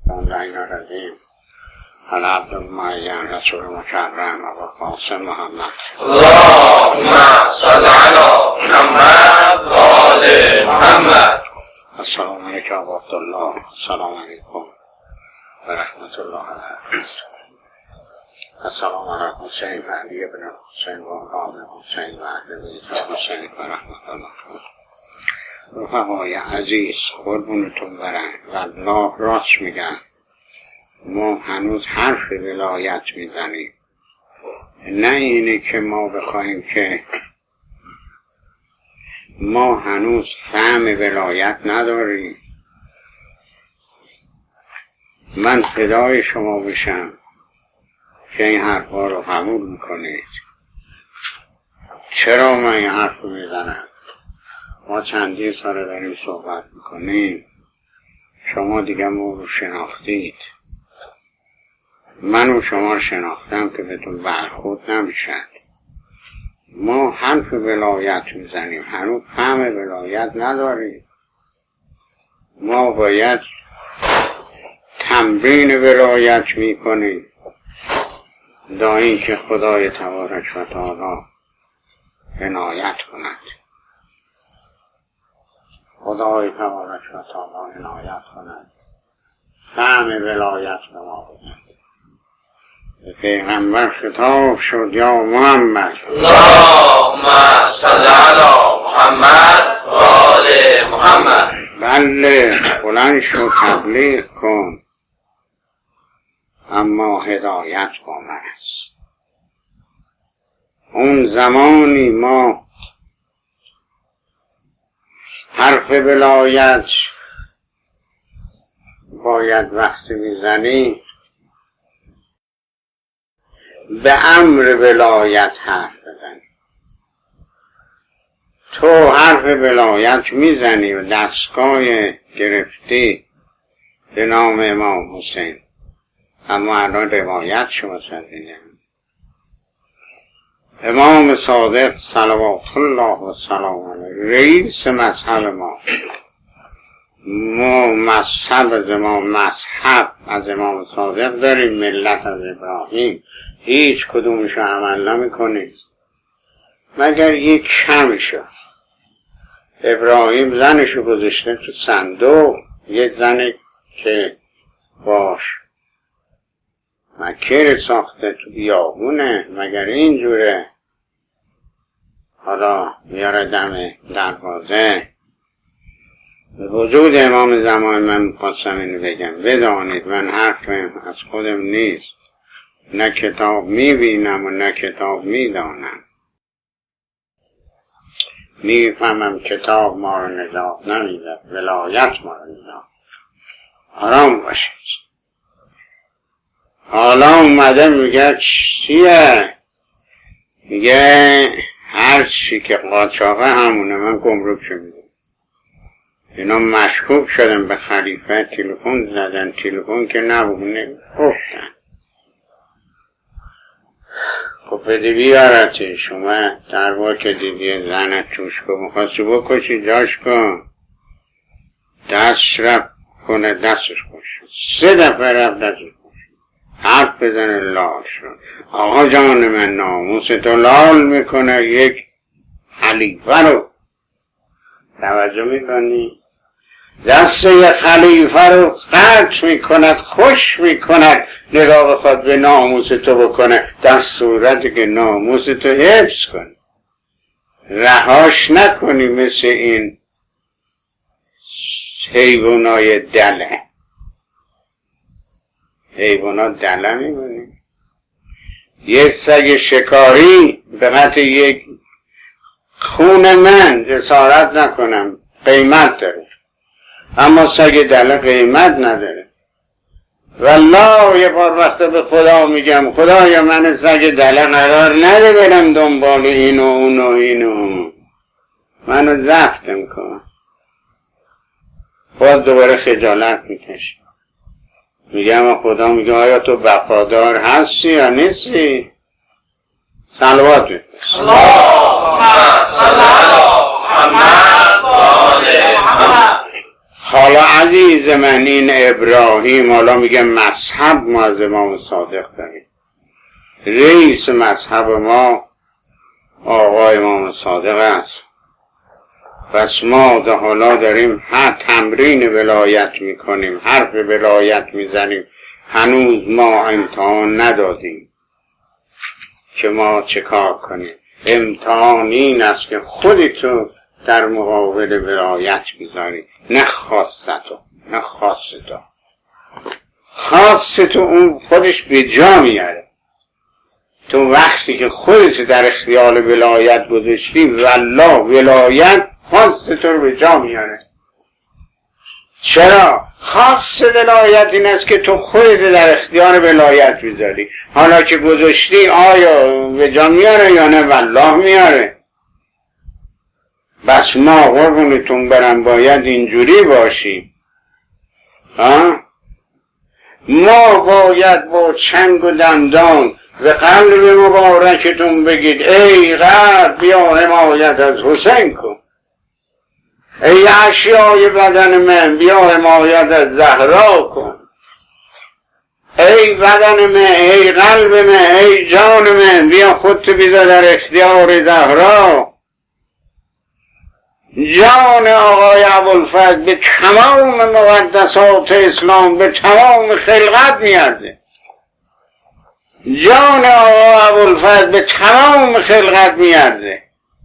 اللعین الرجیم العبد المعین رسول مکرم ابو القاسم محمد اللهم صل علی محمد و آل محمد. السلام علیکم و عبدالله. السلام علیکم و رحمت الله علیه. السلام علیکم حسین و علی ابن حسین و آل حسین و اهل بیت حسین و رحمت الله. رفقای عزیز قربونتون برن و الله راست میگن. ما هنوز حرف ولایت میزنیم، نه اینه که ما بخوایم که ما هنوز فهم ولایت نداریم. من فدای شما بشم که این حرفا رو قبول میکنید. چرا من این حرف رو میزنم؟ ما چندین سال داریم صحبت میکنیم، شما دیگه ما رو شناختید، من و شما رو شناختم که بهتون برخورد نمیشد. ما حرف ولایت میزنیم، هنوز فهم ولایت نداریم. ما باید تمرین ولایت میکنیم تا اینکه خدای تبارک و تعالی عنایت کند. خدای تبارک و تعالی عنایت کند، فهم ولایت به ما بدهد. به پیغمبر خطاب شد یا محمد اللهم صل علی محمد و آل محمد. بله بلند شو تبلیغ کن، اما هدایت با من است. اون زمانی ما حرف ولایت باید وقتی میزنی به امر ولایت حرف بزنی. تو حرف ولایت میزنی و دستگاه گرفتی به نام امام حسین، اما الان روایت شما سنده امام صادق صلوات الله و سلام علیه رئیس مذهب ما مذهب از امام، مذهب از امام صادق داریم، ملت از ابراهیم. هیچ کدومشو عمل نمی کنید مگر یک کمشو. ابراهیم زنشو گذاشته تو صندوق، یک زنی که باش مکر ساخته تو بیابونه، مگر اینجوره؟ حالا میاره دم دروازه. به وجود امام زمان من میخواستم اینو بگم، بدانید من حرفم از خودم نیست، نه کتاب میبینم و نه کتاب میدانم. میفهمم کتاب ما رو نجات نمیده، ولایت ما رو نجات. آرام باشید. حالا اومده میگه چیه؟ میگه هر چی که قاچاقه همونه. من گمرک شدم، اینا مشکوک شدن به خلیفه، تلفن زدن، تلفن که نبونه گفتن خب بده بیارته. شما در واقع دیدی زنت توش کن، میخواستی بکشی جاش کن، دست رفت کنه دستش خوش 3 دفعه رفت دستش خوش، حرف بزنه لال شد. آقا جان من ناموس تو لال میکنه یک خلیفه رو. توجه میکنی؟ دست یک خلیفه رو قطع میکند، خوش میکند، نگاه بخواد به ناموس تو بکنه، در صورتی که ناموس تو حفظ کنی، رهاش نکنی مثل این حیوانای دله. حیوانات دله میبونی؟ یک سگ شکاری به قطع یک خون من جسارت نکنم قیمت داره، اما سگ دله قیمت نداره. والله یه بار وقت به خدا میگم خدایا من سگ دله قرار نده برم دنبال اینو اونو اینو، منو زفتم کن. باز دوباره خجالت میکشم، میگم خدا میگه آیا تو وفادار هستی یا نیستی؟ صلوات بفرست. اللهم صل علی محمد و آل محمد. حالا عزیز من این ابراهیم حالا میگه مذهب ما از امام صادق داریم، رئیس مذهب ما آقای امام صادق است. پس ما حالا داریم تمرین ولایت میکنیم، حرف ولایت میزنیم، هنوز ما امتحان ندادیم که ما چه کار کنیم. امتحان این است که خودتو در مقابل ولایت بذاری، نه خاصتو، نه خاصتو. خاصتو اون خودش به جا میاره. تو وقتی که خودت در اختیار ولایت گذاشتی، والله ولایت خاصتو رو به جا میاره. چرا؟ خاص ولایت این است که تو خودت در اختیار ولایت بذاری. حالا که گذاشتی آیا به جا میاره یا نه؟ والله میاره. بس ما قربونتون برم باید اینجوری باشیم. ما باید با چنگ و دندان به قلب مبارکتون بگید ای غرب بیا حمایت از حسین کن، ای اشیای بدن من بیا حمایت از زهرا کن، ای بدن من، ای قلب من، ای جان من بیا خودت بیزا در اختیار زهرا. جان آقای ابوالفضل به تمام مقدسات اسلام، به تمام خلقت میارزه. جان آقای ابوالفضل به تمام خلقت میارزه.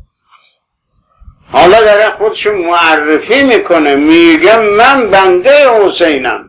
حالا داره خودشو معرفی میکنه، میگه من بنده حسینم،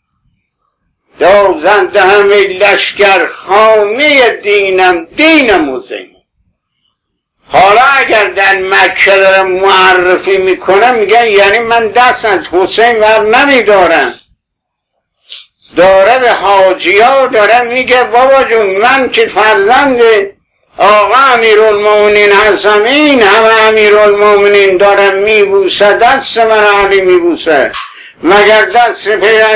دازنده همه لشکر خانه دینم، دینم حسین. حالا اگر در مکه داره معرفی میکنه میگن یعنی من دست از حسین ور نمیدارم. داره به حاجی ها داره میگه بابا جون من که فرزند آقا امیرالمومنین هستم، این همه امیرالمومنین دارم میبوسه، دست من علی میبوسه، مگر دست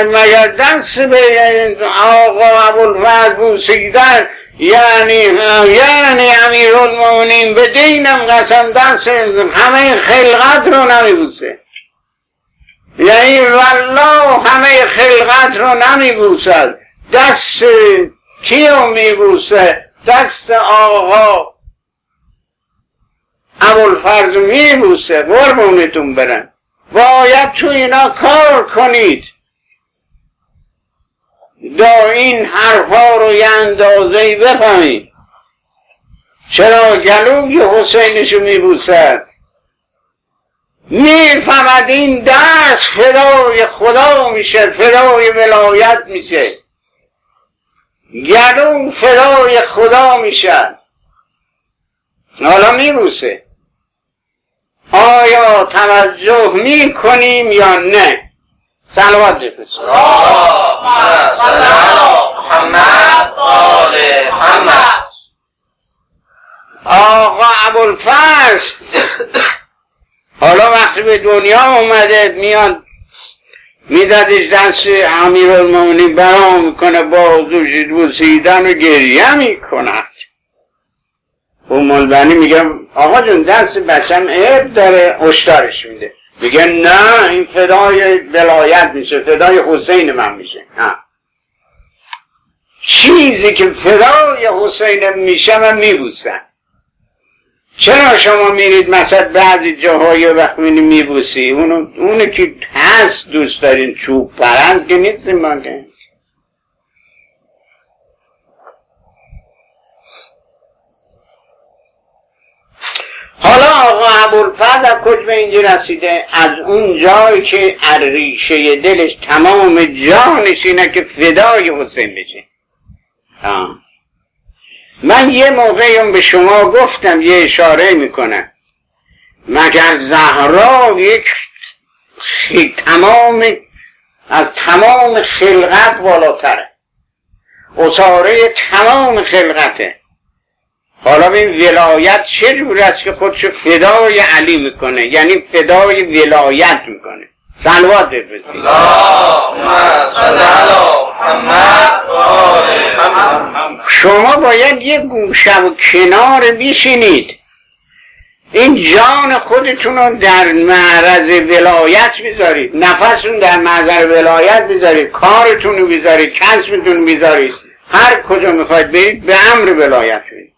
آقا ابوالفضل بوسیدن یعنی امیرالمومنین به دینم قسم دست همه خلقت رو نمیبوسه، یعنی والله همه خلقت رو نمیبوسد. دست کیو میبوسه؟ دست آقا ابوالفضل میبوسه. قربونتون برم، باید تو اینا کار کنید، دا این حرفا رو یه اندازه‌ای بفهمید. چرا گلوی حسینشو میبوسد؟ میفهمد این دست فدای خدا میشه، فدای ولایت میشه، گلو فدای خدا میشه. حالا میبوسه. آیا توجه میکنیم یا نه؟ صلوات بفرستید. اللهم صل علی محمد و آل محمد. آقا ابوالفضل حالا وقتی به دنیا اومده میاد میدادش دست امیرالمومنین برا میکنه، بازوش بوسیدن و گریه میکند. اون مولبنی میگه آقا جون دست بچم عیب داره، هشدارش میده، میگه نه این فدای ولایت میشه، فدای حسین من میشه. چیزی که فدای حسین میشه من میبوسم. چرا شما میرید مثلا بعضی جاهای وقت میبوسی اونو که هست دوست دارین چوب پرند که نیستیم ما که. حالا آقا ابوالفضل از کجا به اینجا رسیده؟ از اون جایی که ریشه دلش تمام جانش اینه که فدای حسین بشه. من یه موقعی به شما گفتم، یه اشاره میکنم، مگر زهرا یک از تمام خلقت بالاتره، اساره تمام خلقته. حالا این ولایت چه جور است که خودشو فدای علی میکنه، یعنی فدای ولایت میکنه. صلوات بفرستید. اللهم صل علی محمد و آل محمد. شما باید یه گوشه و کنار بشینید، این جان خودتون رو در معرض ولایت بذارید، نفستون در معرض ولایت بذارید، کارتون رو بذارید، کسبتون بذارید، هر کجا میخواید برید به امر ولایت برید.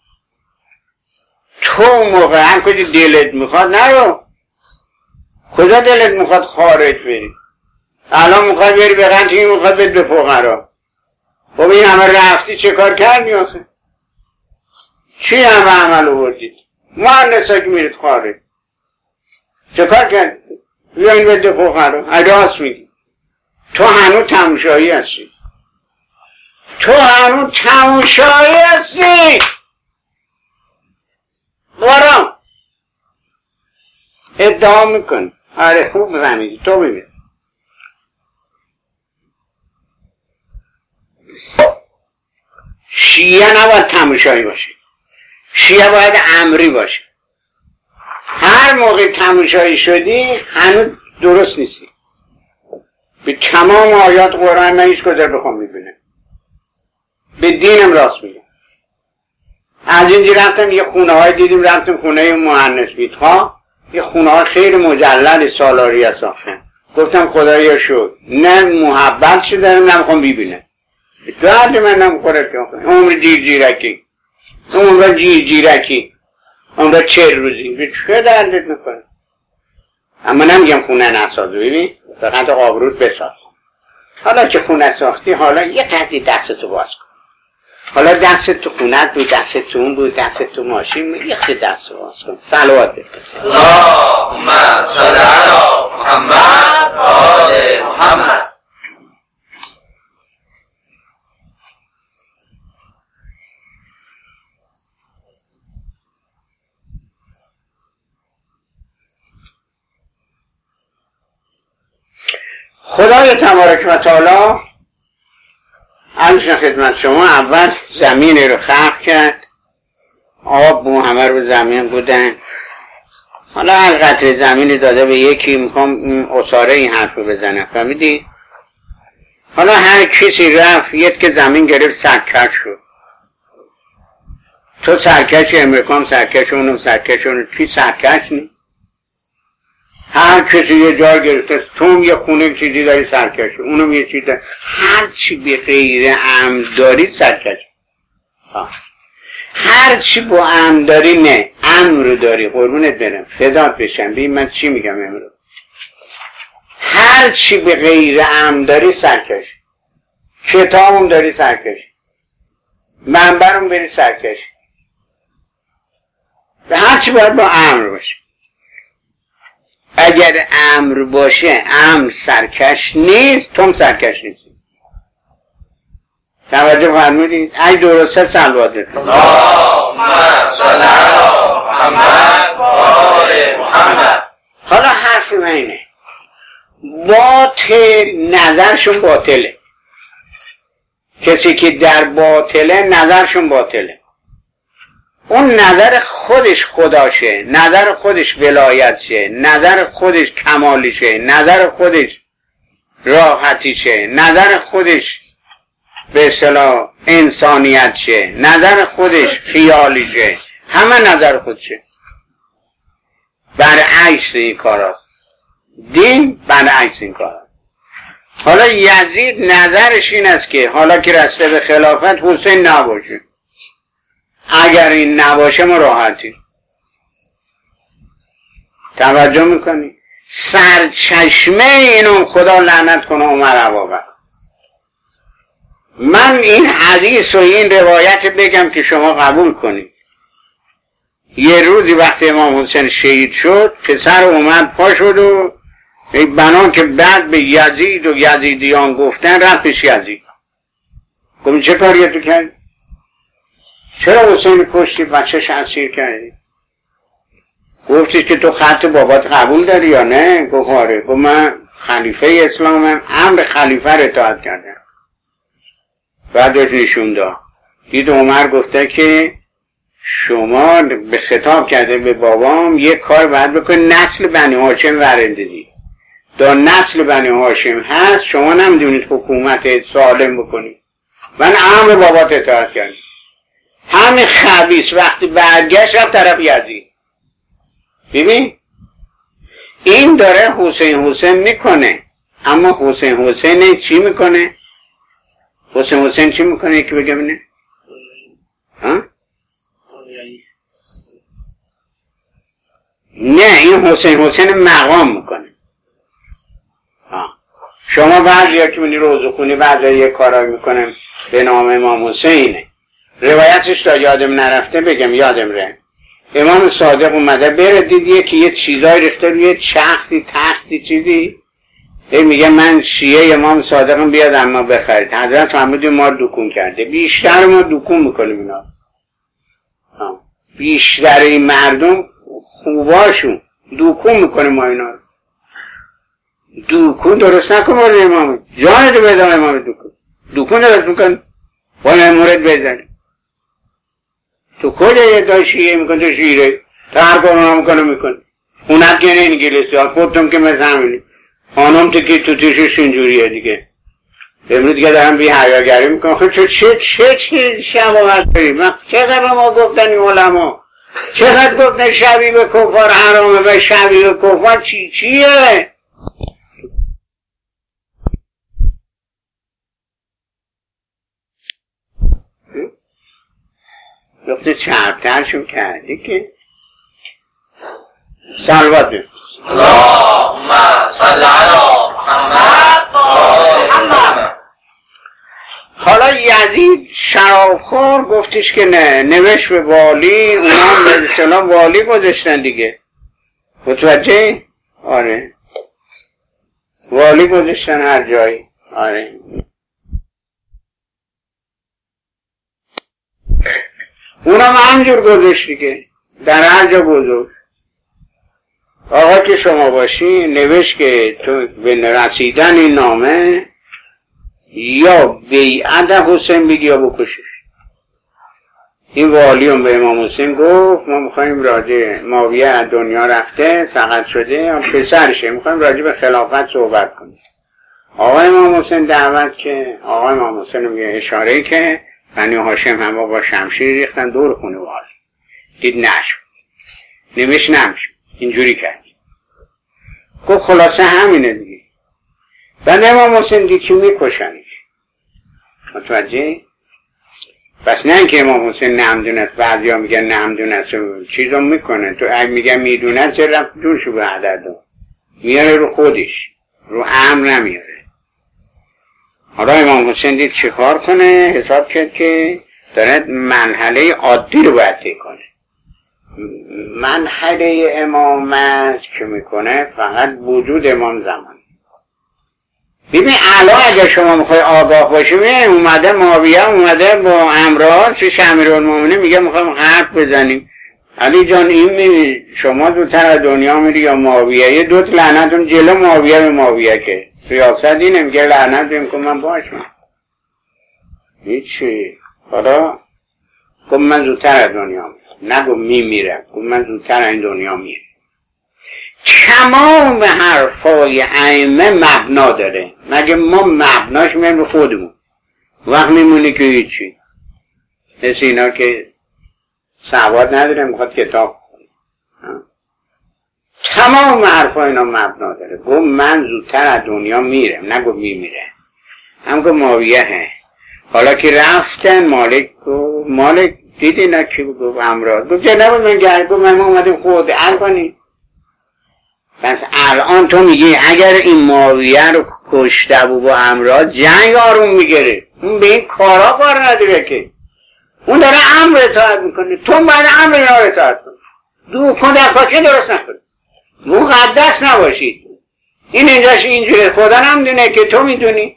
تو موقع هر کجا دلت میخواد نرو. کجا دلت میخواد خارج بری؟ الان میخواد بری به قنطی، میخواد بری به فقرا. خب این همه رفتی چه کار کردی آخه؟ چی همه عمل آوردید؟ مهندسا که میرید خارج چه کار کردید؟ بیاین بده فقرا. راست میگی. تو هنوز تماشایی هستی. تو هنوز تماشایی هستی. برام ادعا میکن. آره خوب زنیدی. تو ببین شیعه نباید تماشایی باشه، شیعه باید امری باشه. هر موقع تماشایی شدی هنوز درست نیستی. به تمام آیات قرآن من هیچ کجا بخوام میبینه، به دینم راست میگم. از اینجا رفتم یه خونه های دیدیم، رفتم خونه مهندس بیتها، یه خونه های خیلی مجلل سالاری هست آخه. گفتم خدایا شد نه محبت شده دارم نمیخوام ببینه. درد من نمیخوره که عمر جیرکی، عمر جیرکی، عمر 40 روزی به چه دردت میکنه؟ اما نمیگم خونه نسازو، ببین فقط آبروت بساز. حالا که خونه ساختی حالا یه قدری دستتو باز کن. حالا دست تو خونت بود، دست تو اون بود، دست تو ماشین بود، یه خیلی دست رو باز کن. صلوات بفرست. اللهم صل علی محمد و آل محمد. خدای تبارک و تعالی عرض خدمت شما اول زمین رو خلق کرد، آب و همه رو زمین بودن. حالا هر قطره زمینی داده به یکی، میخوام اصاره این حرف رو بزنم، فهمیدی؟ حالا هر کسی رفت یک که زمین گرفت سرکش شد. تو سرکش امریکام سرکش اونم سرکش اونم، کی سرکش نی؟ هر کسی یه جا گرفته، تو یه خونه چیزی داری سرکش، اونم یه چیزی داری، هر چی به غیر امر داری سرکش. هر چی با امر داری نه، امر داری، قربونت برم فدات بشم. ببین من چی میگم امروز، هر چی به غیر امر داری سرکش. کتابم داری سرکش، منبرم بری سرکش، به هر چی باید با امر باشه. اگر امر باشه امر سرکش نیست، تو سرکش نیستی. توجه فرمودید؟ ای درسته صلوات بفرست. اللهم صل علی محمد و آل محمد. حالا حرف من اینه، باطل نظرشون باطله. کسی که در باطله نظرشون باطله. اون نظر خودش خداشه، نظر خودش ولایتشه، نظر خودش کمالیشه، نظر خودش راحتیشه، نظر خودش به اصطلاح انسانیتشه، نظر خودش خیالیشه، همه نظر خودشه. برعکس این کارا، دین برعکس این کارا. حالا یزید نظرش این است که حالا که رسته به خلافت حسین نباشه. اگر این نباشه ما راحتی. توجه میکنی؟ سرچشمه اینو خدا لعنت کنه عمر ابابکر. من این حدیث و این روایت بگم که شما قبول کنید. یه روزی وقتی امام حسین شهید شد، پسر اومد پا شد و بنا که بعد به یزید و یزیدیان گفتن رفتش یزید. گفت چه کاری تو کردی؟ چرا حسین کشتی بچه‌ش اسیر کردی؟ گفتی که تو خط بابات قبول داری یا نه؟ گفت آره. گفت من خلیفه اسلامم، امر خلیفه رو اطاعت کردم. بعدش نشون داد. دید عمر گفته که شما به خطاب کرده به بابام یک کار باید بکن، نسل بنی هاشم ورندی. دا نسل بنی هاشم هست، شما نمیدونید حکومت سالم بکنید. من امر بابات اطاعت کردم. همین خبیث وقتی برگشت رفت طرف یزید. ببین این داره حسین میکنه، اما حسین چی میکنه؟ حسین چی میکنه؟ یکی بگه بینه؟ ها؟ نه، این حسین مقام میکنه. شما بعضی ها که منی روزه خونی بعضی یه کارایی میکنم به نام امام حسینه، روایتش تا یادم نرفته بگم یادم ره. امام صادق اومده بره دیدیه که یه چیزایی ریخته روی چختی تختی چیزی، میگه من شیعه امام صادقم بیاد اما بخرید. حضرت فرمودی ما دکون کرده، بیشتر ما دکون میکنیم اینا. بیشتر این مردم خوباشون دکون میکنیم ما اینا. دکون درست نکن بارد امام جانتو بدام امام دکون درست میکن باید مورد بزنی. تو کجا یه دا شیعه میکن تو شیعه تا هر کار میکنه میکن خونت که نه انگلیسی ها خودتون که مثل همینی خانم که تو تیشش اینجوریه دیگه. امروز دیگه دارم بی حیاگری میکنم. خب چه شباهت داریم؟ چقدر ما گفتن این علما، چقدر گفتن شبیه به کفار حرامه و شبیه به کفار چیه؟ گفته چربترشون کردی که صلوات بفرست. اللهم صل علی محمد و آل محمد. حالا یزید شرابخور گفتش که نه، نوشت به والی، اونا هم به اصطلاح والی گذاشتن دیگه. متوجه؟ آره والی گذاشتن هر جایی. آره اونا هم همجور گذاشت دیگه، در هر جا گذاشت. آقا که شما باشی نوشت که تو به رسیدن این نامه یا بیعت حسین بگی یا بکشش. این والیون به امام حسین گفت ما میخواییم راجع معاویه از دنیا رفته سقط شده پسرشه، میخواییم راجع به خلافت صحبت کنیم. آقای امام حسین دعوت که آقای امام حسین میگه اشاره که بنی هاشم هم با شمشیر ریختن دور خونه والی. دید نشد، نوشت نمیشه، اینجوری کرد. گفت خلاصه همینه دیگه. بعد امام حسین دید که میکشنش. متوجه؟ پس نه که امام حسین نمیدونست، بعضی ها میگن نمیدونست چیزا میکنه، تو اگه میگن میدونست چه رفت جونشو به هدر داد، میاره رو خودش، رو امر نمیاره. حالا امام حسین دید چه کار کنه، حساب کرد که داره مرحله عادی رو باید طی کنه. مرحله امامت که میکنه فقط وجود امام زمان. ببین الان اگر شما میخوای آگاه باشی، اومده معاویه اومده با امرار چه امیرالمومنین میگه میخوایم حرف بزنیم. علی جان این شما زودتر از دنیا میری یا معاویه؟ یه دوت لعنتون جلو معاویه به معاویه که سیاست اینه، میگه لعنت بیم که من باشم هیچی. حالا گفت من زودتر از دنیا میرم، نگو میمیرم، گفت من زودتر از این دنیا میرم. تمام حرفای ائمه مبنا داره، مگه ما مبناش میرم رو خودمون، وقت میمونی که هیچی. مثل اینا که سواد نداره میخواد کتاب کنه. تمام حرفای اینا مبنا داره. گفت من زودتر از دنیا میرم، نگو میمیره. هم که معاویه حالا که رفتن مالک دیدی نه کی گفت امراض، گفت جناب من گرد، گفت من اومدیم خود حل کنیم. پس الان تو میگی اگر این معاویه رو کشته بود با امراض جنگ آروم میگیره، اون به این کارا کار نداره که، اون داره امر اطاعت میکنه، تو باید امر اینا رو اطاعت کنی. دو کن در پاچه درست نکنی، مقدس نباشید. این اینجاش اینجوره، خدا نمیدونه که تو میدونی.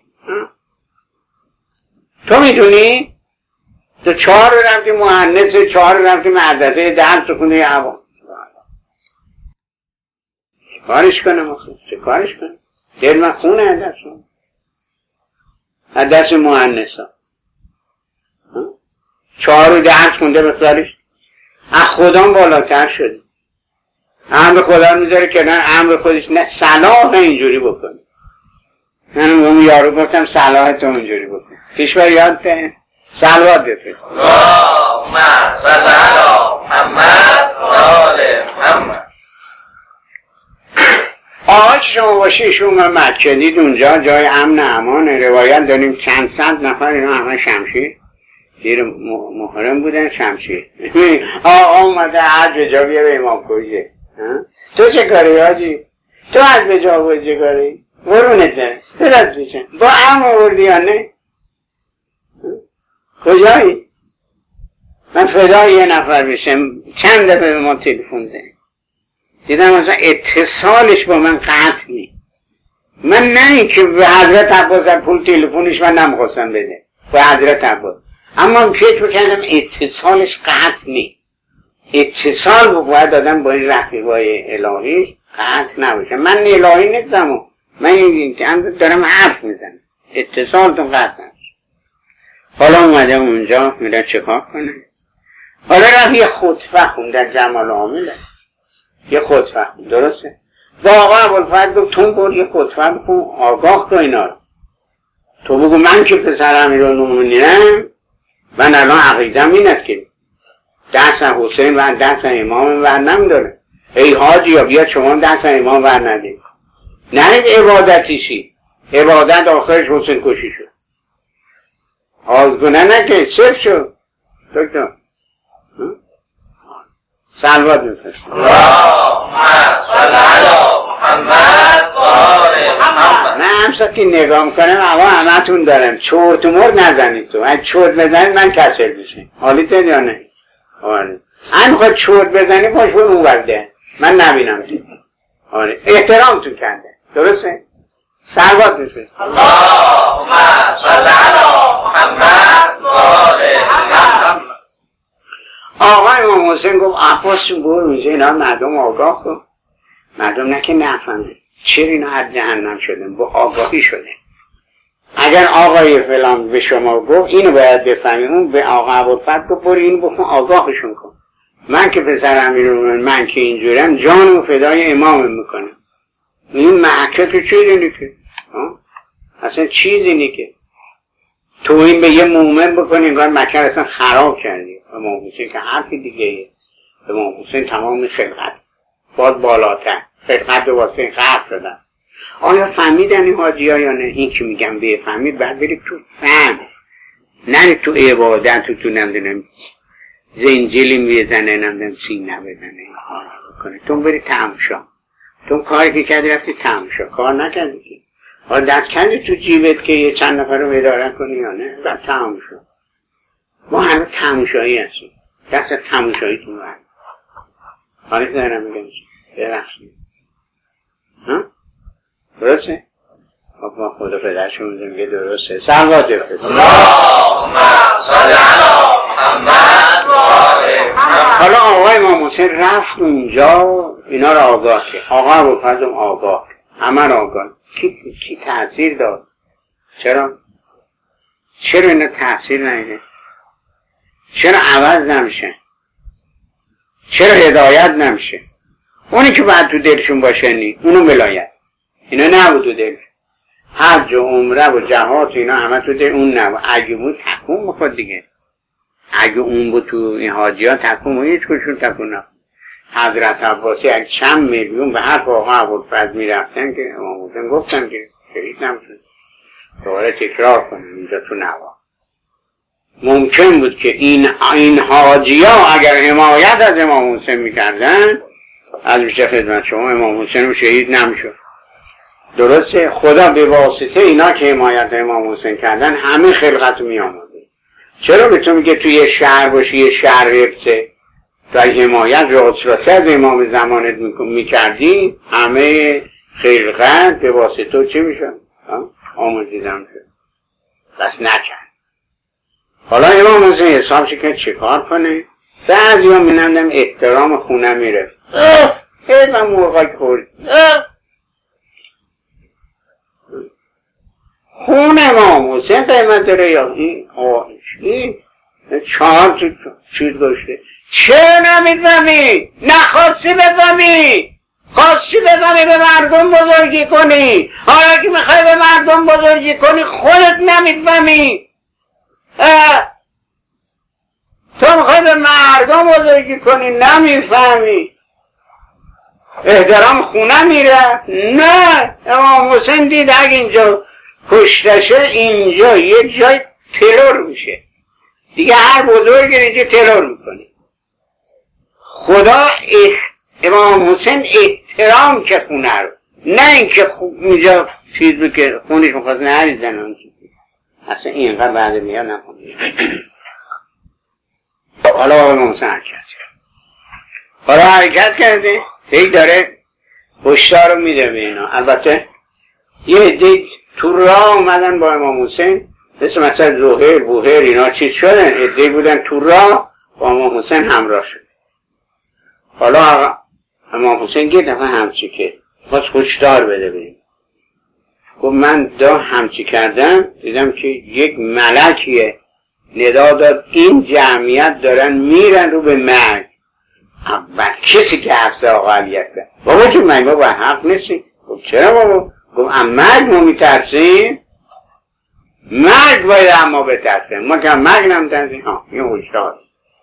تو میدونی تو 4 رفتی مهندس، 4 رفتی مدرسه، درس خونده هوا، چه کارش کنم؟ چه کارش کنم؟ دل من خونه از دست مهندس ها 4 درس خونده بسارش، از خودم بالاتر شده. امر خدا میذاره که نه، امر خودش نه، صلاح اینجوری بکنه. من اون یارو گفتم صلاح تو اینجوری بکن. کشور یاد ده صلوات بفرست. اللهم صل علی محمد و آل محمد. آقا که شما باشی شما مکه دید اونجا جای امن امان، روایت داریم چند صد نفر اینا همه شمشیر زیر محرم بودن شمشیر. آقا اومده حج به جا بیا به امام کجه. تو چه کاری حاجی؟ تو حج به جا بود چه کاری؟ برونت داره درست بشن با هم آوردی یا نه؟ کجایی؟ من فدای یه نفر بشم چند دفعه به ما تلفن زد دیدم اصلا اتصالش با من قطع نی. من نه این که به حضرت عباس پول تلفنش من نمیخواستم بده به حضرت عباس، اما فکر میکردم اتصالش قطع نی. اتصال باید دادم با این رفیقای الهی قطع نباشه. من الهی نیستم، من دارم حرف میزنم، اتصالتون قطع نباشه. حالا اومده اونجا میره چکار کنه؟ حالا رفت یه خطبه خون در جمال عامله، یه خطبه خون، درسته؟ با آقا ابوالفضل گفت تو برو یه خطبه بخون آگاه کن اینا رو. تو بگو من که پسر امیرالمومنینم، من الان عقیدم این است که دست حسین و دست امام ور نمیداره. ای حاجی یا بیا شما دست امام ور ندید، نه عبادتی شید، عبادت آخرش حسین کشی شد، آزگونه نکن صرف شد. دکتر سلوات میفرست نه همسا که نگاه میکنم اما همتون دارم چورت و مرد نزنید. تو اگه چورت بزنید من کسل بشیم حالیت یا نه؟ آره هم میخواد چورت بزنی باش برو اون ورده من نبینم تو. آره احترام تو کرده درسته؟ سلوات میفرست اللهم صل علی محمد و آل محمد. آقا امام حسین گفت عباس برو میشه اینا مردم آگاه کن، مردم نه که نفهمه چرا اینا از جهنم شدن، با آگاهی شده. اگر آقای فلان به شما گفت اینو باید بفهمی، اون به آقا ابوالفضل گفت برو اینو بخون آگاهشون کن. من که پسر امیرالمومنین من که اینجورم جانم فدای امام میکنم. این مکه که چی دینی که اصلا چیزی نی که توهین به یه مومن بکنی انگار مکه اصلا خراب کردی. امام حسین که حرفی دیگه، امام حسین تمام خلقت باز بالاتر خلقت واسه خرف شدن. آیا فهمیدن این حاجی ها یا نه؟ این که میگم بفهمید بعد برید تو فهم، نه تو عبادت و تو نمیدونم زنجیلی میزنه نمیدونم سینه بزنه کنه. تو برید تماشا، تو کاری که کردی رفتی تماشا، کار نکردی که حالا دست کردی تو جیبت که یه چند نفر رو اداره کنی یا نه؟ بعد تماشا. ما همه تماشایی هستیم، دست تماشایی تو برد. حالی که دارم میگم برخشیم درسته؟ ما خدا پدرشون میگه درسته. سلوات بفرست اللهم صل علی محمد و آل محمد. حالا آقای امام حسین رفت اونجا اینا رو آگاه کرد. آقا ابوالفضل آگاه همه رو آگاه. کی تأثیر داد؟ چرا اینا تأثیر نمیده؟ چرا عوض نمیشه؟ چرا هدایت نمیشه؟ اونی که باید تو دلشون باشه نی اونو ولایت، اینا نبود تو دل. حج و عمره و جهاد اینا همه تو دل اون نبود. اگه بود تکون بخواد دیگه، اگه اون بود تو این حاجی ها تکون بود هیچ کشون تکون نبود. حضرت عباسی اگه چند میلیون به حرف آقا ابوالفضل میرفتن که امام حسین گفتن که شهید نمیشد. دوباره تکرار کنیم اینجا تو نوا ممکن بود که این حاجی ها اگر حمایت از امام حسین میکردن از بیشه خدمت شما امام حسین رو شهید نمیشد. درسته؟ خدا به واسطه اینا که حمایت امام حسین کردن همه خلقت رو میامده. چرا به تو میگه توی یه شهر باشی یه شهر رفته تو حمایت راسته از امام زمانت میکردی همه خلقت به واسطه تو چی میشن؟ آموزیدم شد بس نکرد. حالا امام حسین حساب که چه کار کنه؟ بعضی ها مینندم احترام خونه میره من مرغای خورد خون امام حسین قیمت داره یا این 4 چیز داشته. چرا نمیفهمی؟ نخواستی بفهمی، خواستی بفهمی به مردم بزرگی کنی. حالا که میخوای به مردم بزرگی کنی خودت نمیفهمی. تو میخوای به مردم بزرگی کنی نمیفهمی. احترام خونه میره؟ نه، امام حسین دید اگه اینجا کشتشه اینجا یه جای ترور میشه دیگه، هر بزرگی اینجا ترور میکنه. خدا امام حسین احترام که خونه رو، نه اینکه اینجا چیز بود که خونش میخواست نریزن، اصلا اینقدر بعد میاد نکنه. حالا امام حسین حرکت کرده هی داره هشدار رو میده به اینا. البته یه عده تو راه اومدن با امام حسین، مثلا زهیر بوهیر اینا چیز شدن، عده بودن تو راه با امام حسین همراه شد. حالا امام حسین یه دفعه همچی که خواست هشدار بده بیم، گفت من همچی کردم دیدم که یک ملکیه ندا داد این جمعیت دارن میرن رو به مرگ. اول کسی که حفظ آقا علیت کرد بابا چون من با حق نیستی. گفت چرا بابا؟ گفت مرگ ما میترسیم، مرگ باید اما بترسیم، ما که مرگ نمیترسیم. این هشدار.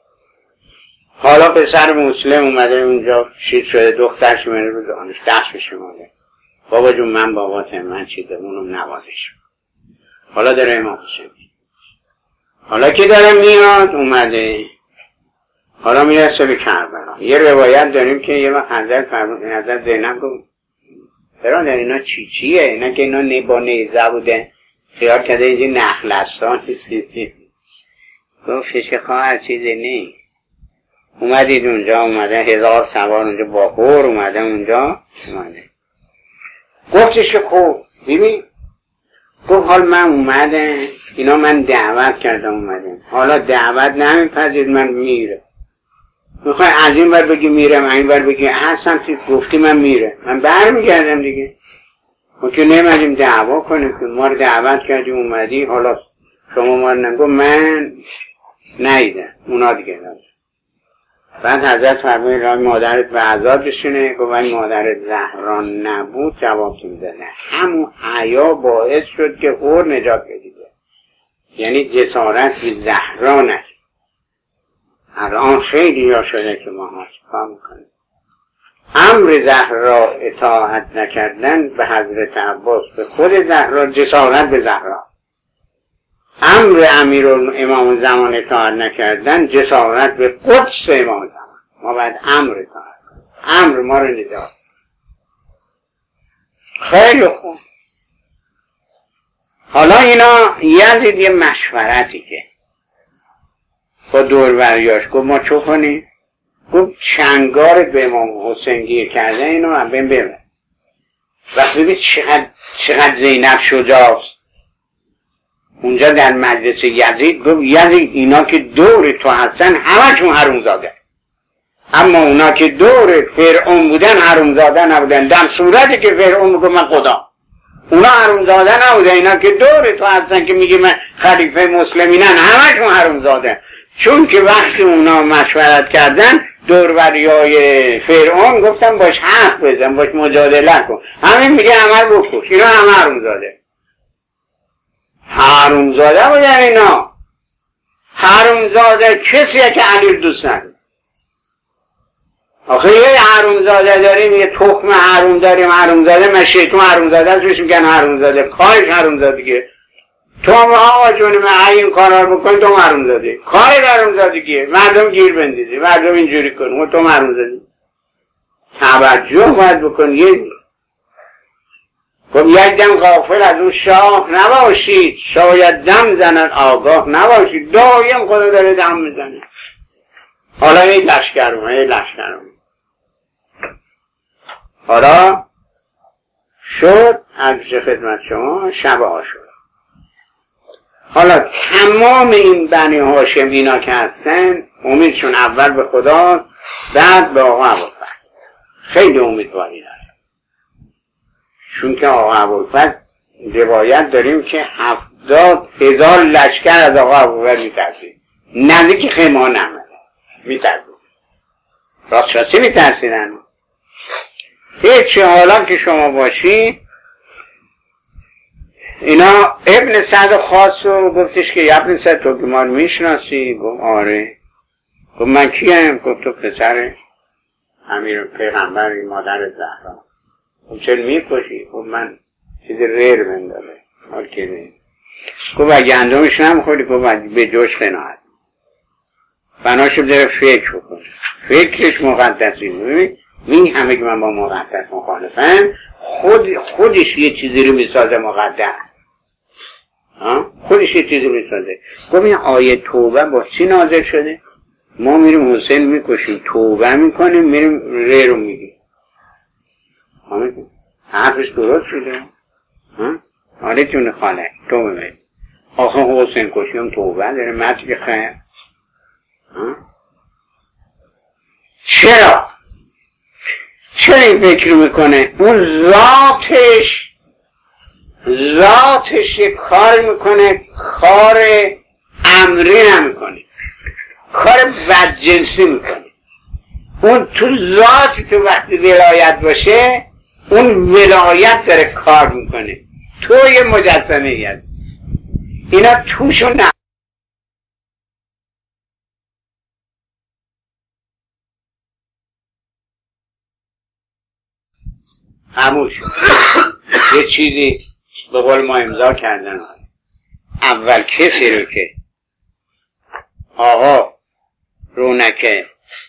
حالا پسر مسلم اومده اونجا شید شده، دخترش منه رو دانش دستش اومده، بابا جون من باباتم، من چیزه اونم نوازش. حالا داره امام حسین، حالا که داره میاد اومده، حالا میرسه به کربلا. یه روایت داریم که یه وقت حضرت زینب گفت برادر اینا چیه؟ اینا که اینا با نیزه بوده خیال کرده اینجا نخلستان چیزی. گفت فشه خواهر چیزی نی. اومدید اونجا، اومده 1000 سوار اونجا با خور اومده اونجا اومده. گفتش که خوب ببین، گفت حال من اومده اینا من دعوت کردم اومده، حالا دعوت نمیپذید من میره. میخوای از این بر بگی میرم این بر بگی اصلا گفتی من میره، من برمیگردم دیگه. ما که نمیدیم دعوا کنیم که ما رو دعوت کردیم اومدی حالا شما ما رو نگو. من نیدم اونا دیگه نگو. بعد حضرت فرمود رای مادرت به عذاب بشونه. گفت این مادرت زهران نبود جواب میدادن. همون حیا باعث شد که اور نجات بدیده، یعنی جسارت به زهرا نشد. الان خیلی ها شده که ما چیکار میکنیم. امر زهرا اطاعت نکردن به حضرت عباس به خود زهرا جسارت به زهرا. امر امیر امام زمان اطاعت نکردن جسارت به قدس امام زمان. ما باید امر اطاعت کنیم، امر ما رو نجات. خیلی خوب. حالا اینا یزید یه مشورتی که با دوربریاش گفت ما چو کنیم؟ گفت چنگارت به امام حسین گیر کرده اینو هم بین ببین. وقتی بید چقدر زینب شجاعست. اونجا در مجلس یزید گفت یزید اینا که دور تو هستن همه چون حرومزاده، اما اونا که دور فرعون بودن حرومزاده نبودن. در صورتی که فرعون گفت من خدا، اونا حرومزاده نبودن. اینا که دور تو هستن که میگه من خلیفه مسلمینن همه چون حرومزاده. چون که وقتی اونا مشورت کردن دوروریای فرعون گفتن باش حق بزن، باش مجادله کن، همین میگه عمل بکش. اینا همه حرومزاده. حرومزاده بودن اینا. حرومزاده کسیه که علی دوست نداره. آخه یه حرومزاده داریم، یه تخم حروم داریم، حرومزاده من شیطون حرومزاده ازش میگن حرومزاده. کارش حرومزادگیه. تو هم آقا جون من این کارا رو بکنی تو حرومزاده. کار حرومزادگیه. مردم گیر بندیزی، مردم اینجوری کن، تو حرومزاده. توجه باید بکنی. خب یک دم غافل از اون شاه نباشید، شاید دم زنن آگاه نباشید. دایم خدا داره دم میزنه. حالا یه لشکر حالا شد از خدمت شما شب عاشورا. حالا تمام این بنی هاشم اینا که هستن امیدشون اول به خدا بعد به آقا ابوالفضل. خیلی امیدواری داره، چون که آقا ابوالفضل روایت داریم که 70,000 لشکر از آقا ابوالفضل میترسید، نزدیک خیمه نمده میترسید، راست میترسیدن. هیچی. حالا که شما باشی اینا ابن سعد خاص رو گفتش که ابن سعد تو که ما رو میشناسی؟ گفت آره. گفت من کیم؟ گفت تو پسر امیر پیغمبر این مادر زهرا. خب چرا میکشی؟ خب من چیزی ریر بنداره حال که ریر. گفت اگه گندمش نمیخوری گفت به جوش قناعت. بناشو بذاره فکر بکنه. فکرش مقدسی بود. این همه که من با مقدس مخالفم، خودش یه چیزی رو میسازه مقدس. خودش یه چیزی رو میسازه. گفت این آیه توبه با چی نازل شده؟ ما میریم حسین میکشیم، توبه میکنیم، میریم ری رو میگیم. حرفش درست شده؟ آره جون خاله توبه بید. آخه حسین کشیم توبه داره مطلی خیر. چرا این فکر میکنه؟ اون ذاتش یه کار میکنه، کار امری نمیکنه، کار بدجنسی میکنه. اون تو ذاتی تو وقتی ولایت باشه اون ولایت داره کار میکنه. تو یه مجسمه ای هست، اینا توشو نه خاموش. یه چیزی به قول ما امضا کردن، اول کسی رو که آقا رونک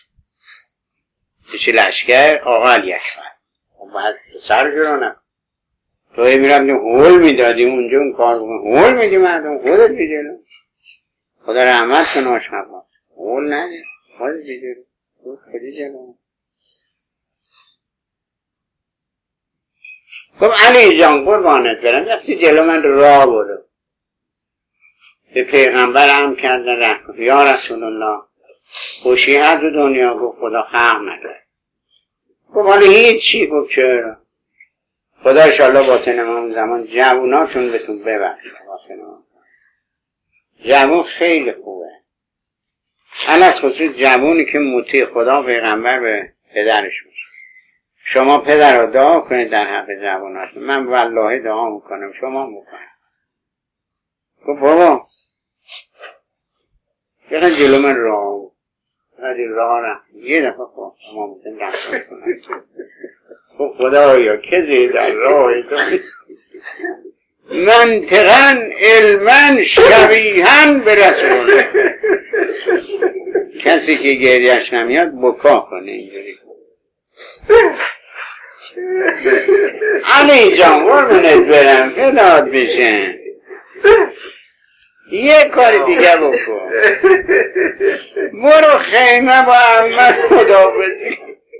پیش لشکر آقا علی اکبر باید سر رونک توی میرم هول میدادیم اونجا اون کار بکن، هول میدی مردم خودت بیجلو خدا رحمت کن آشنبا هول نده خودت بیجلو خودی جلو. خب علی جان قربانت برم وقتی جلو من راه برو به پیغمبر هم کردن رحمت یا رسول الله خوشی هر دو دنیا گفت خدا خلق نداره. گفت حالا هیچی. گفت چرا؟ خدا انشاءالله باطن ما اون زمان جووناتون بهتون ببخشه. باطن ما جوون خیلی خوبه، علت خصوص جوونی که مطیع خدا پیغمبر به پدرش باشه. شما پدر رو دعا کنید در حق جواناتون. من والله دعا میکنم شما میکنم. گفت بابا یه جلو من راه یه دفعه خب شما میتونید رفتار کنم. خب خدایا کسی در راه تو منطقاً علماً شبیهاً به رسول کسی که گریهش نمیاد بکا کنه اینجوری. علی جان قربونت برم فدات بشن یه کار دیگه بکن برو خیمه با احمد خدا بدی.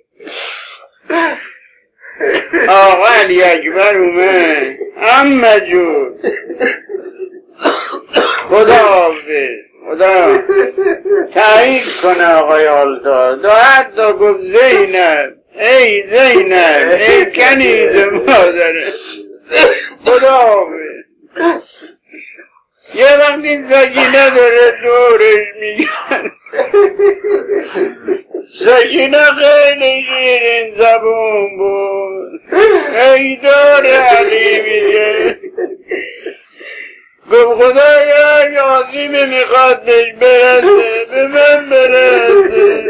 آقا علی اکبر اومد احمد جون خدا تایید کنه آقای آلتا دعت دا گفت زینب ای زینب ای کنیز مادره خدا یه وقت این سکینه داره دورش میگن سکینه خیلی شیرین زبون بود ای دور علی میگه گفت خدایا یاسیمه میخواد بهش برسه به من برسه.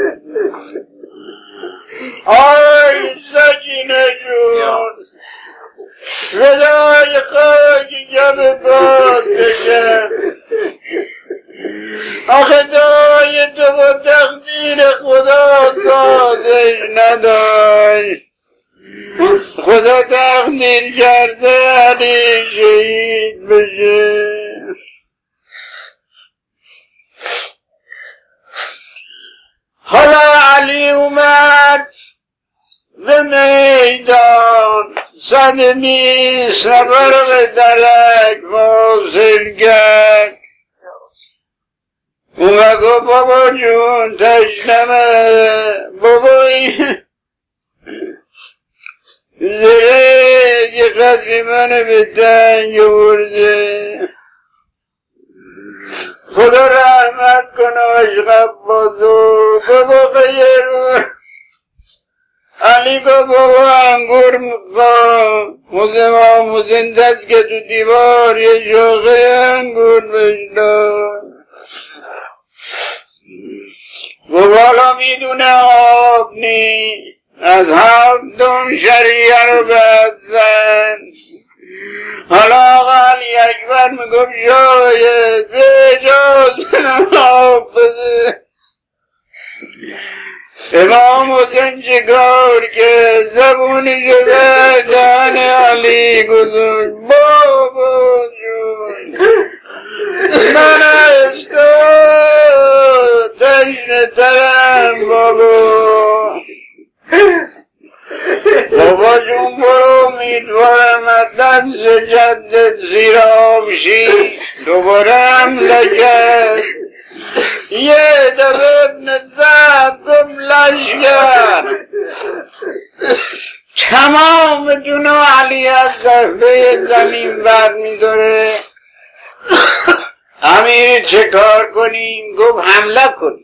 آی سکینه جون فدای خاک جب باد بشم آخه دعای تو با تقدیر خدا سازش نداشت. خدا تقدیر کرده علی شهید بشه. حالا علی اومد به میدان صدمی سفر به درک واصل کرد. اومد گفت بابا جون تشنمه بابا این زره یه خطی منو به تنگ برده خدا رحمت کنه عشق بازو بابا خیر. علی گفت بابا انگور میخوام موزن دست که تو دیوار یه شاخه انگور بشدار. گفت بالا میدونه آب نی از هفتم شریعه رو بزن. حالا آقا علی اکبر میگفت شاید به اجازه آب بده. امام حسین چیکار که زبونشو به دهن علی گذاشت. بابا جون من استا تشنه ترم بابا. بابا جون برو امیدوارم از دست جدت زیر آب شی. دوباره حمله کرد. یه دفعه ابن زد گفت لشکر. تمام جون و علی از صفحه زمین بر میداره. امیر چه کار کنیم؟ گفت حمله کنیم.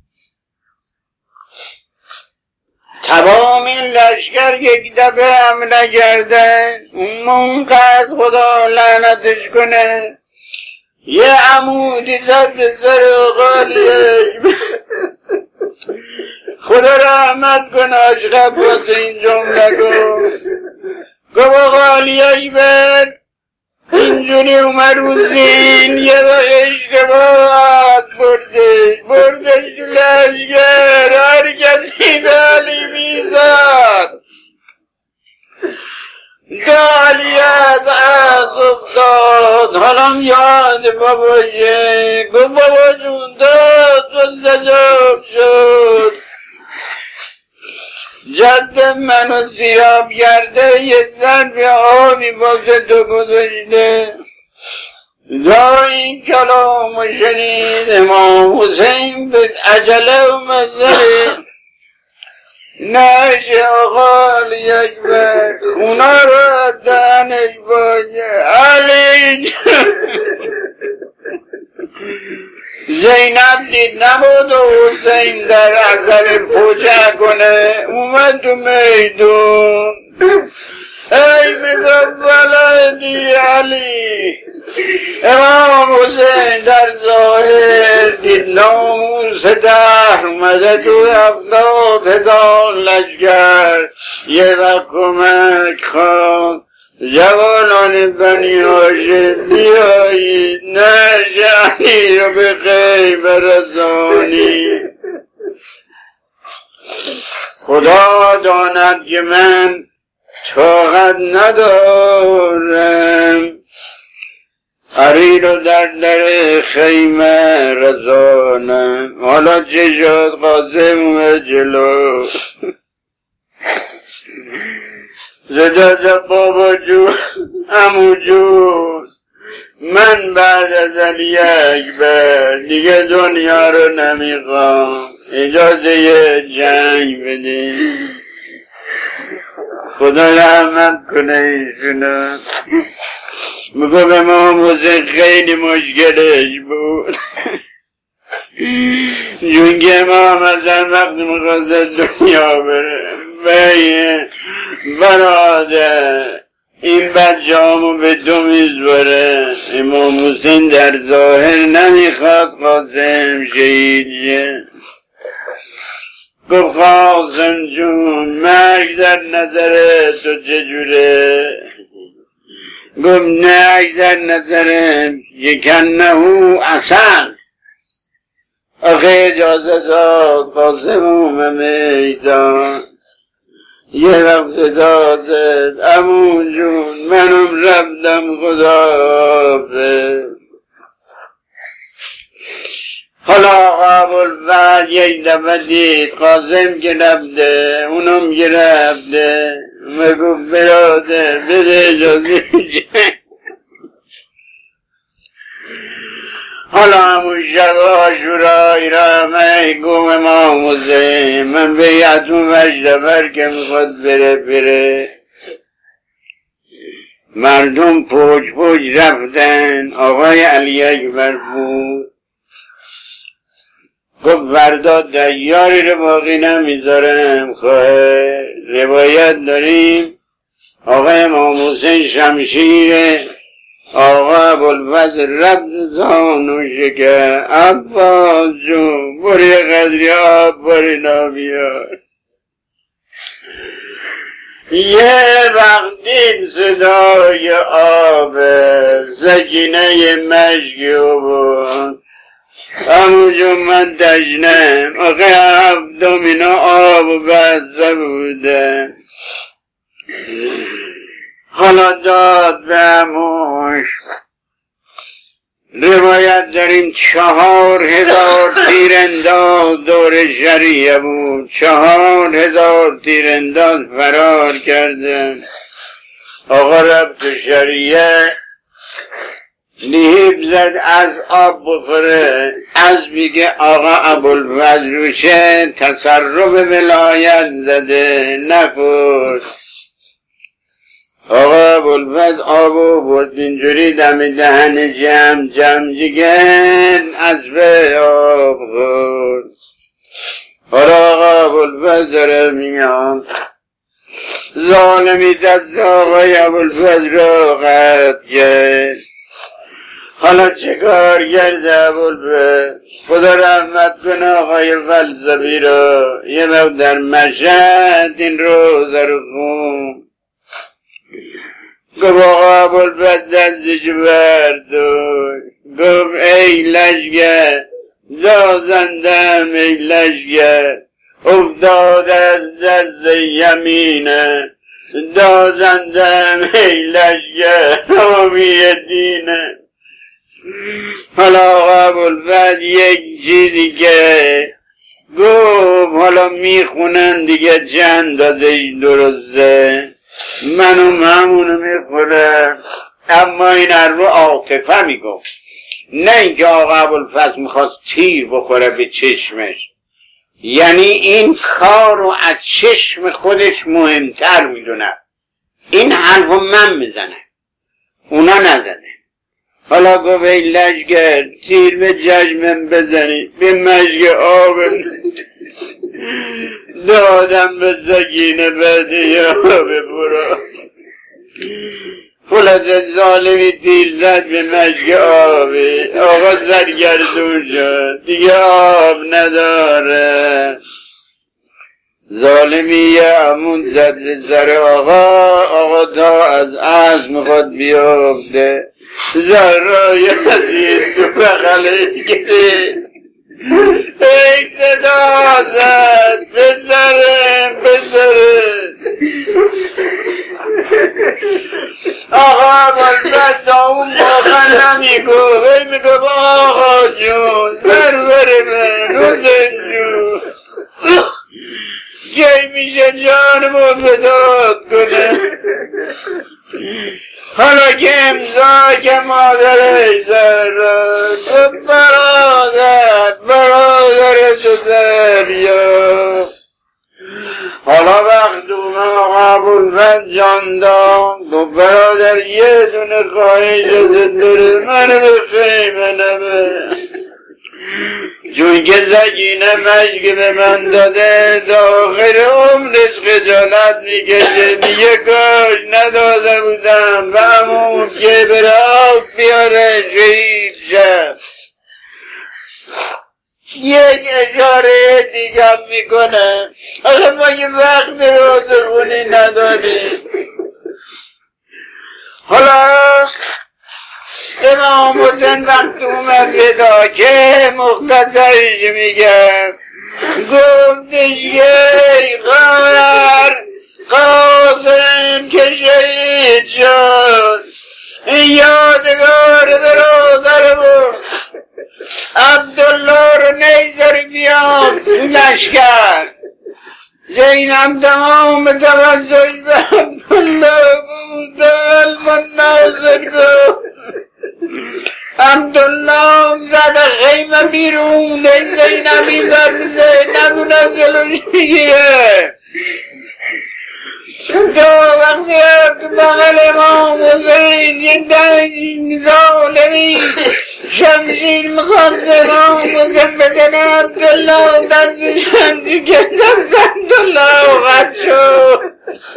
تمام این لشکر یک دفعه حمله کردن. اون منقذ خدا لعنتش کنه یه عمودی زد به سر غالیش. خدا رحمت کنه اشرف واسه این جمله گفت غالیش بر اینجوری اومد رو زین یه با اشتباهات بردش لشکر. هر کسی به علی میزد جالیت از افتاد. حالا یاد باباشه. گفت بابا جون داد و زجاب شد. جد منو زیراب کرده یه ظرف آبی واسه تو گذاشته. این کلامو شنید امام حسین به عجله و مزره نشه آقا علی اکبر اونا رو دهنش باشه. علی زینب دید نبود و حسین در اثر پوچه کنه اومد تو میدون. ای میگم ولدی علی. امام حسین در ظاهر دید ناموس دهر اومده تو 70,000 لشکر. یه وقت کمک خواست جوانان بنی هاشم بیایید نشانی رو به غیب رسانی. خدا داند که من طاقت ندارم علی رو در خیمه رسانم. حالا چه شد؟ قاسم و جلو زداد بابا جون عمو جون من بعد از علی اکبر دیگه دنیا رو نمیخوام. اجازه جنگ بده. خدا رحمت کنه ایشونو. میگو امام حسین خیلی مشکلش بود. جون که امام حسین وقتی میخواست دنیا بره برادر این بچه همو به تو میزوره. امام حسین در ظاهر نمیخواد قاسم شهید شه. گفت قاسم جون مرگ در نظر تو چجوره؟ گفت مرگ در نظرم یکنهو اصل. آخه اجازه داد قاسم اومه میدان. یه وقت دادت عمو جون منم رفتم خدا حافظ. حالا ابوالفضل یک دفعه دید قاسم که رفته اونم که رفته. میگفت برادر بده اجازه حالا همون شب عاشورایی را گفت امام حسین من بیعتون وجدبر که میخواد بره. مردم پوچ رفتن. آقای علی اکبر بود. گفت فردا دیاری رو باقی نمیذارم. خواهر روایت داریم آقای امام حسین شمشیر آقا ابوالفضل رفت زانو شکر عباس جون بری قدری آب بری نابیار. یه وقتی صدای آب سکینه مشکیو بود همونجون من تشنم آقا هفتم اینا آب بسته بوده. حالا داد به هموش روایت داریم 4000 تیرانداز دور شریعه بود. 4000 تیرانداز فرار کردن. آقا رفت تو شریعه لیهیب زد از آب بخوره. از میگه آقا ابوالفضل روشه تصرف ولایت زده نخورد. آقا ابوالفضل آبو برد اینجوری دم دهن جمع جگن از به آب خورد. حالا آقا ابوالفضل داره میاد ظالمی دست آقای ابوالفضل را قطع کرد. حالا چه کار کرده ابوالفضل؟ خدا رحمت کنه آقای فلسفی را. یه وقت در مشهد این روزه رو خون گفت آقا ابوالفضل دستش برداشت گفت ای لشکر دازندم ای لشکر افتاد از دست یمینه دازندم ای لشکر حامی دینه. حالا آقا ابوالفضل یک چیزی که گفت حالا میخونن دیگه چند دازش درسته منو همونو میخوره. اما این حرف عاطفه میگفت نه اینکه آقا ابوالفضل میخواست تیر بخوره به چشمش. یعنی این کار رو از چشم خودش مهمتر میدونه. این حرف من میزنه اونا نزنه. حالا گفت ای لشکر تیر به جشمم بزنی به مشک آب دادم به سکینه بدی آب برا. خلاص ظالمی تیر زد به مشک آبی. آقا سرگردون شد دیگه آب نداره. ظالمی یه عمود زد به سر آقا تا از عزم میخواد بیافته. زهرای عزیز تو بغلش گرفت ای صدا زد بسره آقا ابوالفضل تا اون موقع نمیگو میگو آقا جون سرور من حسین جون کی میشه جانمو بداد کنه. حالا که امضا که مادرش داره تو برادر تو دریا. حالا وقت اومد ابوالفضل جان داد تو برادر یه دونه خواهش داره منو به خیمه نبر چون که سکینه مشک به من داده تا آخر عمرش خجالت میکشه. دیگه کاش نداده بودم و همون که بره آب بیاره شهید شد. یک اشاره دیگه میکنه آخه ما یه وقت روزخونی نداریم. حالا امام حسین وقت اومد ودا که مختصرش میگم گفتش که خواهر قاسم که شهید شد یادگار برادرمون عبدالله رو نیزاری بیام تو لشکر. زینب تمام توجهش به عبدالله بود. علم ناظر گفت عبدالله زده خیمه بیرون زینبی بر زینب نزلوش میگیره تو وقتی که بغل امام حسین یه دنگ ظالمی شمشیر میخواد امام حسین بدن عبدالله دست شمشیر کردن عبدالله قد شد.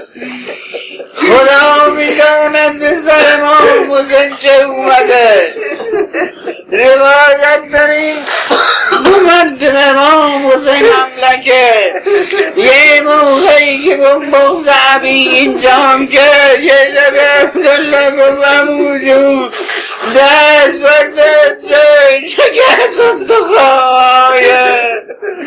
خدا میداند به سر امام حسین چه اومده. روایت داریم اومد امام حسین حمله کرد. یه موقعی که بغض عبی اینجا هم کرد یه دفعه عبدالله گفت عموجون دست بزد شکست تو خواهد.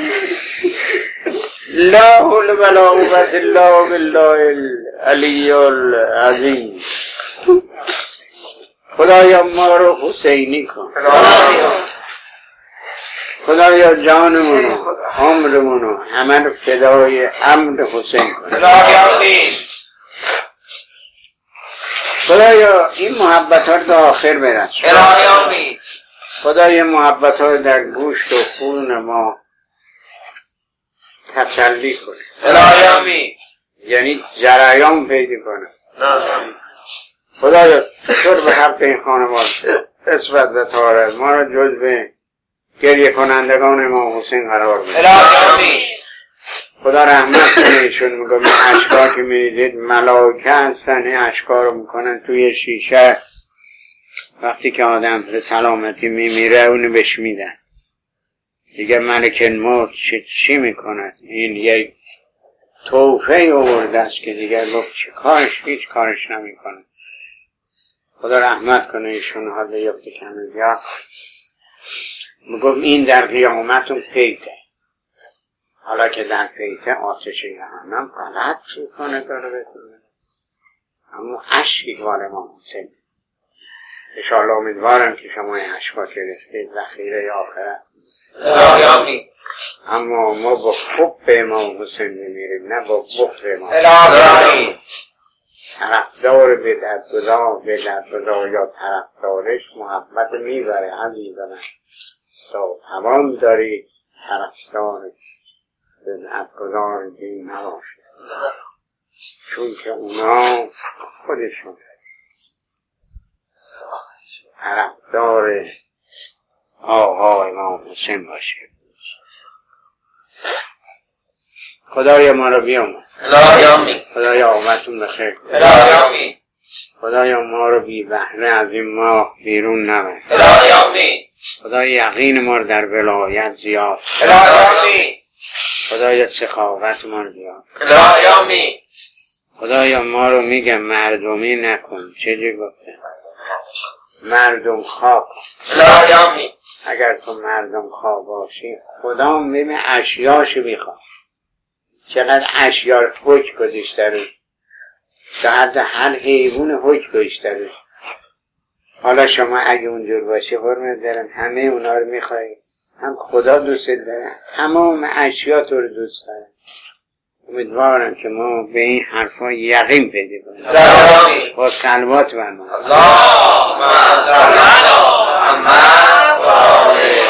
لا حول ولا قوة الا بالله العلی العظیم. خدایا ما رو حسینی کن. خدایا جانمونو عمرمونو همه رو فدای امر حسین کن. خدایا این محبت ها رو تا آخر برسون. خدایا محبت ها رو در گوشت و خون ما تسلی کنه. یعنی جریان پیدا کنه. خدایا شکر به حق این خانواد عصمت و طهارت ما را جز به گریه کنندگان امام حسین قرار بده. خدا رحمت کنه ایشون. میگم این اشکا که میدید ملائکه هستن، این اشکا رو میکنن توی شیشه. وقتی که آدم به سلامتی میمیره اونو بهش میدن. دیگه ملک الموت چی میکند؟ این یک توفه آورده است که دیگه گفت هیچ کارش نمیکنه. خدا رحمت کنه ایشون. حالا یفته کمی بیا میگم این در قیامتون پیته. حالا که در پیته آتش جهنم غلط میکنه داره بکنه. اما عشقی وار ما حسین. انشاءالله امیدوارم که شما این عشقا که رسید ذخیره آخرت. اما ما با حب امام حسین میمیریم، نه با بغض امام. طرفدار بدعت‌گذار یا طرفدارش محبت میبره. عزیزم تو توان داری طرفدار بدعت‌گذار دین نباشه، چون که اونا خودشون طرفدار آقا امام حسین باشه. خدایا ما رو بیامون. خدایا آمدتون بخیر. خدایا ما رو بی بهره از این ماه بیرون نبر. خدایا یقین ما رو در ولایت زیاد. خدایا سخاوت ما رو بیاد. خدایا ما رو میگم مردمی نکن. چجور گفته؟ مردم خواه. اگر تو مردم خواه باشی خدا ببین اشیاشو میخواه. چقدر اشیار حک گذاشته رو، شاید هر حیوان حک گذاشته رو. حالا شما اگه اونجور باشی حرمت دارم همه اونا رو میخوایی. هم خدا دوست داره، تمام اشیا تو رو دوست داره. امیدوارم که ما به این حرفا یقین پیدا کنیم. با صلوات بر ما. اللهم صل علی محمد و آل